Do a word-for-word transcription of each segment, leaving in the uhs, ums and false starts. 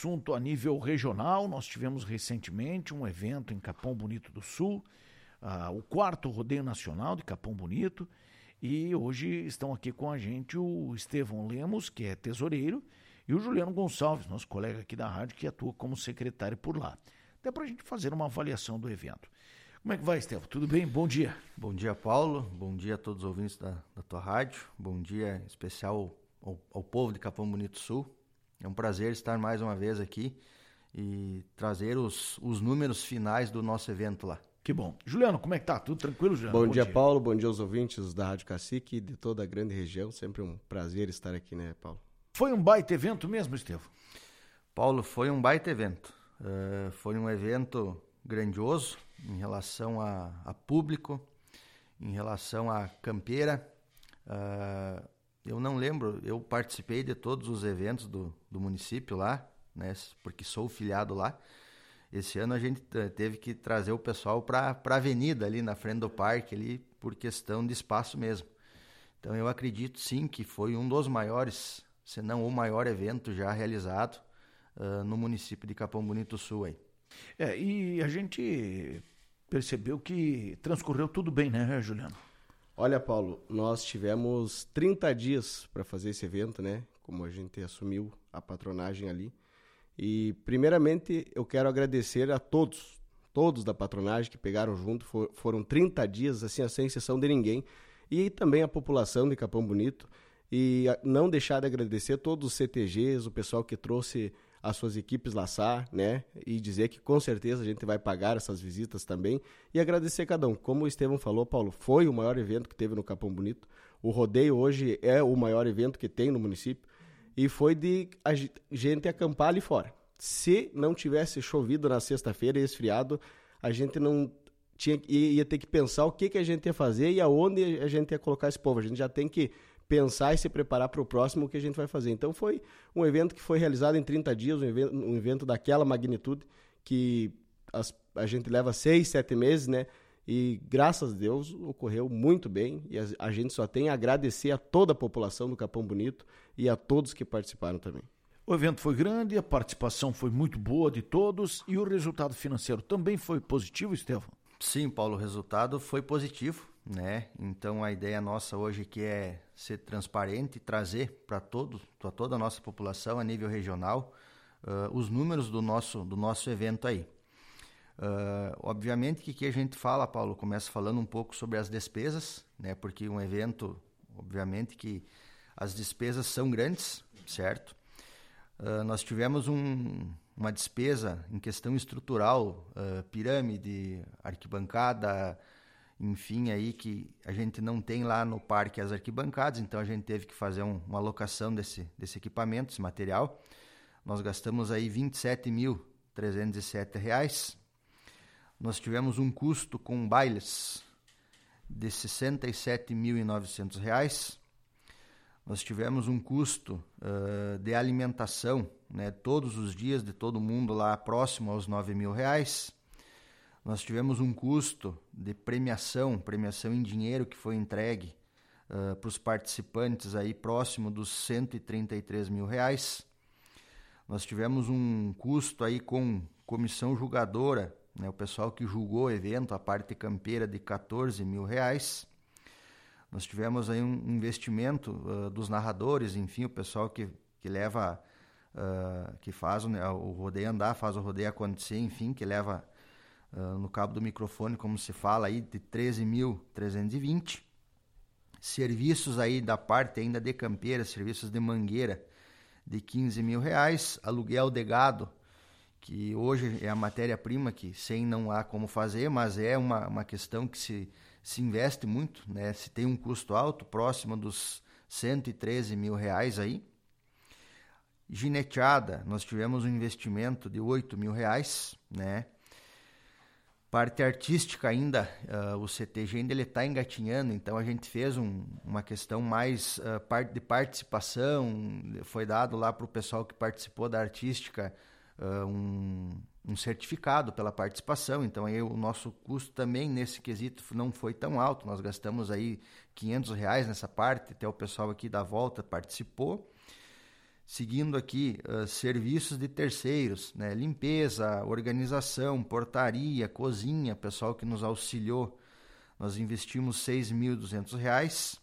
Assunto a nível regional, nós tivemos recentemente um evento em Capão Bonito do Sul, uh, o quarto Rodeio Nacional de Capão Bonito, e hoje estão aqui com a gente o Estevão Lemos, que é tesoureiro, e o Juliano Gonçalves, nosso colega aqui da rádio, que atua como secretário por lá. Até para a gente fazer uma avaliação do evento. Como é que vai, Estevão? Tudo bem? Bom dia. Bom dia, Paulo. Bom dia a todos os ouvintes da, da tua rádio. Bom dia especial ao, ao povo de Capão Bonito do Sul. É um prazer estar mais uma vez aqui e trazer os, os números finais do nosso evento lá. Que bom. Juliano, como é que tá? Tudo tranquilo, Juliano? Bom, bom dia, dia, Paulo. Bom dia aos ouvintes da Rádio Cacique e de toda a grande região. Sempre um prazer estar aqui, né, Paulo? Foi um baita evento mesmo, Estevão? Paulo, foi um baita evento. Uh, foi um evento grandioso em relação a, a público, em relação a campeira. Uh, eu não lembro, eu participei de todos os eventos do, do município lá, né, porque sou filiado lá. Esse ano a gente teve que trazer o pessoal para a avenida ali na frente do parque, ali, por questão de espaço mesmo. Então eu acredito sim que foi um dos maiores, se não o maior evento já realizado uh, no município de Capão Bonito do Sul. Aí. É, e a gente percebeu que transcorreu tudo bem, né, Juliano? Olha, Paulo, nós tivemos trinta dias para fazer esse evento, né? Como a gente assumiu a patronagem ali. E, primeiramente, eu quero agradecer a todos, todos da patronagem que pegaram junto. For, foram trinta dias, assim, sem exceção de ninguém. E também a população de Capão Bonito. E não deixar de agradecer todos os C T Gs, o pessoal que trouxe as suas equipes laçar, né? E dizer que com certeza a gente vai pagar essas visitas também. E agradecer cada um. Como o Estevão falou, Paulo, foi o maior evento que teve no Capão Bonito. O rodeio hoje é o maior evento que tem no município. E foi de a gente acampar ali fora. Se não tivesse chovido na sexta-feira e esfriado, a gente não tinha, ia ter que pensar o que, que a gente ia fazer e aonde a gente ia colocar esse povo. A gente já tem que pensar e se preparar para o próximo que a gente vai fazer. Então foi um evento que foi realizado em trinta dias, um evento, um evento daquela magnitude que as, a gente leva seis, sete meses, né? E graças a Deus ocorreu muito bem e a, a gente só tem a agradecer a toda a população do Capão Bonito e a todos que participaram também. O evento foi grande, a participação foi muito boa de todos e o resultado financeiro também foi positivo, Estevão? Sim, Paulo, o resultado foi positivo, né? Então a ideia nossa hoje aqui é ser transparente e trazer para todo, para toda a nossa população a nível regional uh, os números do nosso, do nosso evento aí. Uh, obviamente que aqui a gente fala, Paulo, começa falando um pouco sobre as despesas, né? Porque um evento, obviamente que as despesas são grandes, certo? Uh, nós tivemos um, uma despesa em questão estrutural, uh, pirâmide, arquibancada, enfim, aí que a gente não tem lá no parque as arquibancadas, então a gente teve que fazer um, uma alocação desse, desse equipamento, desse material. Nós gastamos aí vinte e sete mil trezentos e sete reais. Nós tivemos um custo com bailes de sessenta e sete mil e novecentos reais. Nós tivemos um custo uh, de alimentação, né, todos os dias de todo mundo lá próximo aos nove mil reais. Nós tivemos um custo de premiação, premiação em dinheiro que foi entregue uh, para os participantes aí próximo dos cento e trinta e três mil reais. Nós tivemos um custo aí com comissão julgadora, né, o pessoal que julgou o evento, a parte campeira, de quatorze mil reais. Nós tivemos aí um investimento uh, dos narradores, enfim, o pessoal que, que leva, uh, que faz né, o rodeio andar, faz o rodeio acontecer, enfim, que leva uh, no cabo do microfone, como se fala aí, de treze mil trezentos e vinte. Serviços aí da parte ainda de campeira, serviços de mangueira, de quinze mil reais. Aluguel de gado, que hoje é a matéria-prima que sem não há como fazer, mas é uma, uma questão que se, se investe muito, né? Se tem um custo alto, próximo dos cento e treze mil reais aí. Gineteada, nós tivemos um investimento de oito mil reais, né? Parte artística ainda, uh, o C T G ainda ele está engatinhando, então a gente fez um, uma questão mais uh, part, de participação, foi dado lá para o pessoal que participou da artística uh, um, um certificado pela participação, então aí o nosso custo também nesse quesito não foi tão alto, nós gastamos aí quinhentos reais nessa parte, até o pessoal aqui da volta participou. Seguindo aqui, uh, serviços de terceiros, né? Limpeza, organização, portaria, cozinha, pessoal que nos auxiliou, nós investimos seis mil e duzentos reais.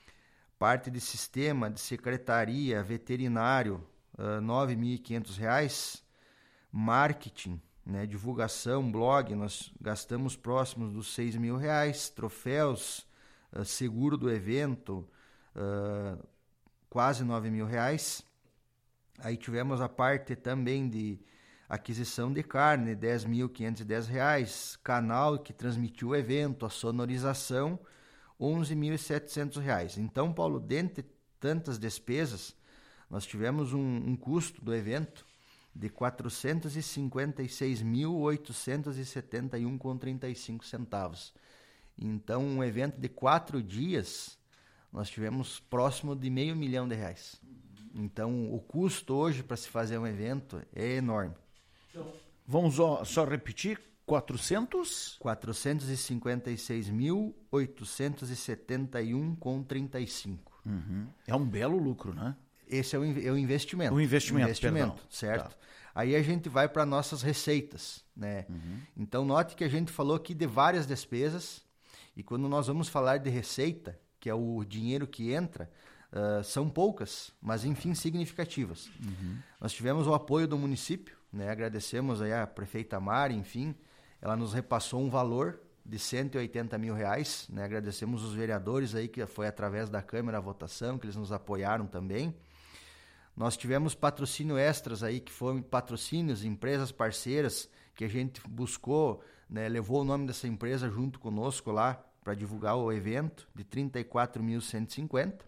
Parte de sistema, de secretaria, veterinário, uh, nove mil e quinhentos reais. Marketing, né? Divulgação, blog, nós gastamos próximos dos seis mil reais. Troféus, uh, seguro do evento, uh, quase nove mil reais. Aí tivemos a parte também de aquisição de carne, dez mil quinhentos e dez reais. Canal que transmitiu o evento, a sonorização, onze mil e setecentos reais. Então, Paulo, dentre tantas despesas, nós tivemos um, um custo do evento de quatrocentos e cinquenta e seis mil oitocentos e setenta e um reais e trinta e cinco centavos. Então, um evento de quatro dias, nós tivemos próximo de meio milhão de reais. Então, o custo hoje para se fazer um evento é enorme. Então, vamos só, só repetir, quatrocentos? quatrocentos e cinquenta e seis mil oitocentos e setenta e um reais e trinta e cinco. Uhum. É um belo lucro, né? Esse é o, é o investimento. O investimento, o investimento, perdão. certo? Tá. Aí a gente vai para nossas receitas, né? Uhum. Então, note que a gente falou aqui de várias despesas, e quando nós vamos falar de receita, que é o dinheiro que entra, Uh, são poucas, mas enfim significativas. Uhum. Nós tivemos o apoio do município, né? Agradecemos aí a prefeita Mari, enfim, ela nos repassou um valor de cento e oitenta mil reais, né? Agradecemos os vereadores aí, que foi através da Câmara a votação, que eles nos apoiaram também. Nós tivemos patrocínio extras aí, que foram patrocínios, empresas parceiras, que a gente buscou, né? Levou o nome dessa empresa junto conosco lá para divulgar o evento, de trinta e quatro mil cento e cinquenta.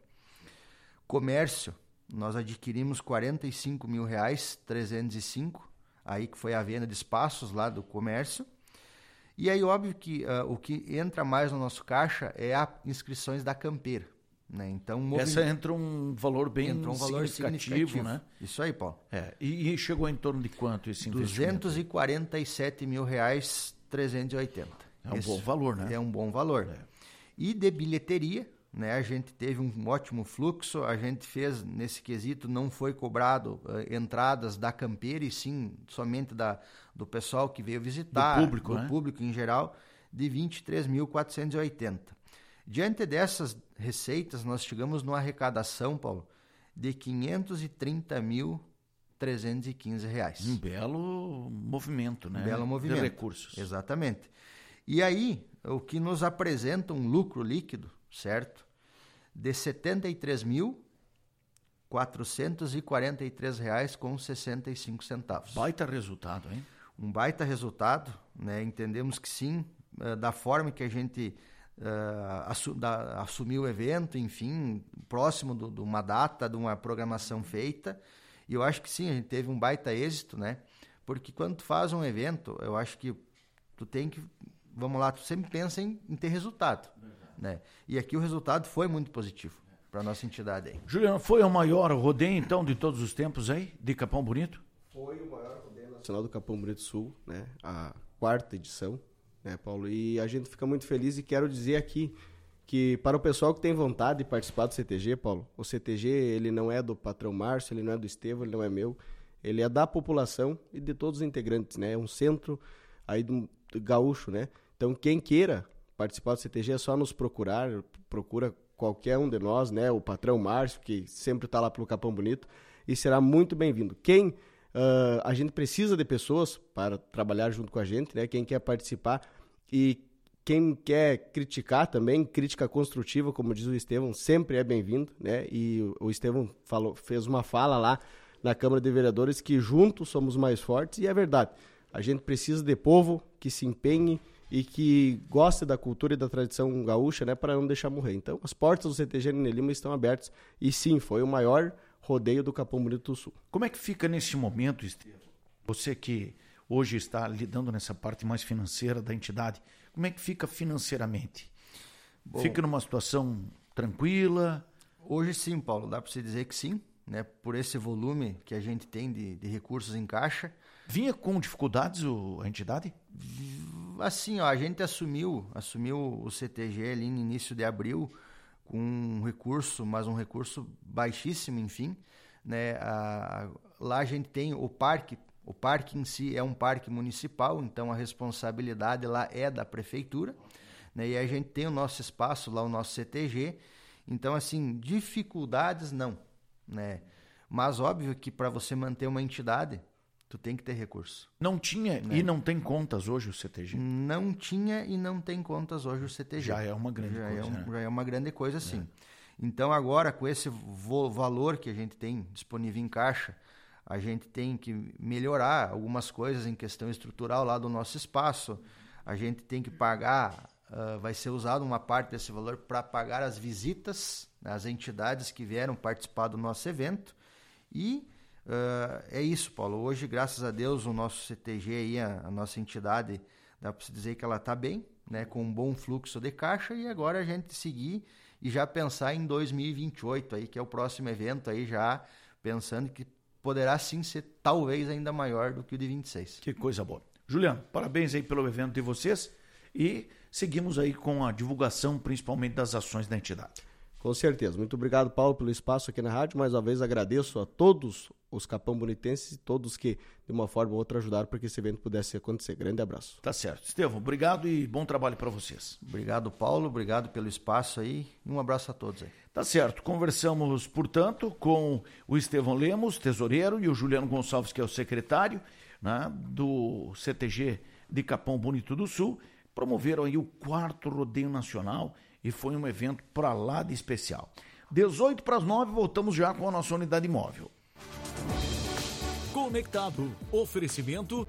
Comércio, nós adquirimos quarenta e cinco mil reais, trezentos e cinco, aí que foi a venda de espaços lá do comércio. E aí, óbvio que uh, o que entra mais no nosso caixa é as inscrições da campeira, né? Então, movim... essa entra um valor bem entra um valor significativo, significativo, né? Isso aí, Paulo. É, e, e chegou em torno de quanto esse investimento? duzentos e quarenta e sete mil reais, trezentos e oitenta. É um Esse bom valor, né? É um bom valor. É. E de bilheteria, né, a gente teve um ótimo fluxo, a gente fez nesse quesito, não foi cobrado uh, entradas da campeira, e sim somente da, do pessoal que veio visitar, do público, do né? público em geral, de vinte e três mil quatrocentos e oitenta. Diante dessas receitas, nós chegamos numa arrecadação, Paulo, de quinhentos e trinta mil trezentos e quinze reais. Um belo movimento, né? Um belo movimento. De recursos. Exatamente. E aí, o que nos apresenta um lucro líquido, certo? De setenta e três mil quatrocentos e quarenta e três reais com sessenta e cinco centavos. Baita resultado, hein? Um baita resultado, né? Entendemos que sim, da forma que a gente uh, assu- da, assumiu o evento, enfim, próximo de uma data, de uma programação feita, e eu acho que sim, a gente teve um baita êxito, né? Porque quando tu faz um evento, eu acho que tu tem que, vamos lá, tu sempre pensa em, em ter resultado. Né? E aqui o resultado foi muito positivo para a nossa entidade aí. Juliano, foi o maior rodeio, então, de todos os tempos aí, de Capão Bonito? Foi o maior rodeio nacional do Capão Bonito Sul, né? A quarta edição, né, Paulo? E a gente fica muito feliz, e quero dizer aqui que para o pessoal que tem vontade de participar do C T G, Paulo, o C T G, ele não é do patrão Márcio, ele não é do Estevão, ele não é meu, ele é da população e de todos os integrantes, né? É um centro aí do, do gaúcho, né? Então, quem queira participar do C T G é só nos procurar, procura qualquer um de nós, né? O patrão Márcio, que sempre está lá pelo Capão Bonito, e será muito bem-vindo. Quem, uh, a gente precisa de pessoas para trabalhar junto com a gente, né? Quem quer participar e quem quer criticar também, crítica construtiva, como diz o Estevão, sempre é bem-vindo, né? E o Estevão falou, fez uma fala lá na Câmara de Vereadores que juntos somos mais fortes, e é verdade. A gente precisa de povo que se empenhe e que goste da cultura e da tradição gaúcha, né, para não deixar morrer. Então, as portas do C T G Nenê Lima estão abertas, e sim, foi o maior rodeio do Capão Bonito do Sul. Como é que fica nesse momento, Estevão? Você que hoje está lidando nessa parte mais financeira da entidade, como é que fica financeiramente? Bom, fica numa situação tranquila? Hoje sim, Paulo, dá para você dizer que sim, né, por esse volume que a gente tem de, de recursos em caixa. Vinha com dificuldades o, a entidade? Assim, ó, a gente assumiu, assumiu o C T G ali no início de abril com um recurso, mas um recurso baixíssimo, enfim, né? A, a, lá a gente tem o parque, o parque em si é um parque municipal, então a responsabilidade lá é da prefeitura, né? E a gente tem o nosso espaço lá, o nosso C T G, então assim, dificuldades não, né? Mas óbvio que para você manter uma entidade, tu tem que ter recurso. Não tinha, né? E não tem contas hoje o C T G? Não tinha e não tem contas hoje o C T G. Já é uma grande já coisa. É um, né? Já é uma grande coisa, sim. É. Então agora, com esse vo- valor que a gente tem disponível em caixa, a gente tem que melhorar algumas coisas em questão estrutural lá do nosso espaço. A gente tem que pagar, uh, vai ser usado uma parte desse valor para pagar as visitas, as entidades que vieram participar do nosso evento. E uh, é isso, Paulo. Hoje, graças a Deus, o nosso C T G, aí, a, a nossa entidade, dá para se dizer que ela está bem, né, com um bom fluxo de caixa, e agora a gente seguir e já pensar em dois mil e vinte e oito, aí, que é o próximo evento, aí, já pensando que poderá sim ser talvez ainda maior do que o de vinte e seis. Que coisa boa. Juliano, parabéns aí pelo evento de vocês e seguimos aí com a divulgação, principalmente das ações da entidade. Com certeza. Muito obrigado, Paulo, pelo espaço aqui na rádio. Mais uma vez agradeço a todos os capão bonitenses e todos que, de uma forma ou outra, ajudaram para que esse evento pudesse acontecer. Grande abraço. Tá certo. Estevão, obrigado e bom trabalho para vocês. Obrigado, Paulo. Obrigado pelo espaço aí. E um abraço a todos aí. Tá certo. Conversamos, portanto, com o Estevão Lemos, tesoureiro, e o Juliano Gonçalves, que é o secretário, né, do C T G de Capão Bonito do Sul. Promoveram aí o quarto Rodeio Nacional e foi um evento para lá de especial. dezoito para as nove, voltamos já com a nossa unidade móvel. Conectado. Oferecimento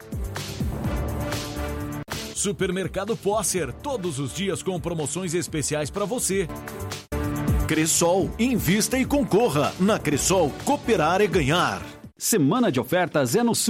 Supermercado Posser, todos os dias com promoções especiais para você. Cressol, invista e concorra. Na Cressol, cooperar é ganhar. Semana de ofertas é no Sul.